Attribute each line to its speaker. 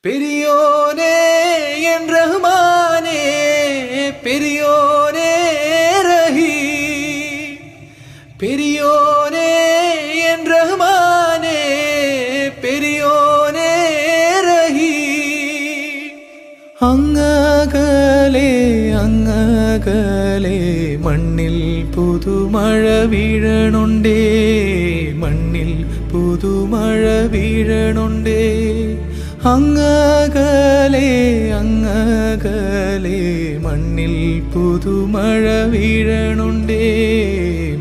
Speaker 1: பெரியோனே என் ரஹ்மானே, பெரியோனே ரஹீம், பெரியோனே என் ரஹ்மானே, பெரியோனே ரஹீம். അങ്ങകലെ അങ്ങകലെ മണ്ണിൽ പുതുമഴ വീഴണുണ്ടേ, മണ്ണിൽ പുതുമഴ വീഴണുണ്ടേ. അങ്ങകലെ അങ്ങകലെ മണ്ണിൽ പുതുമഴ വീഴണുണ്ടേ.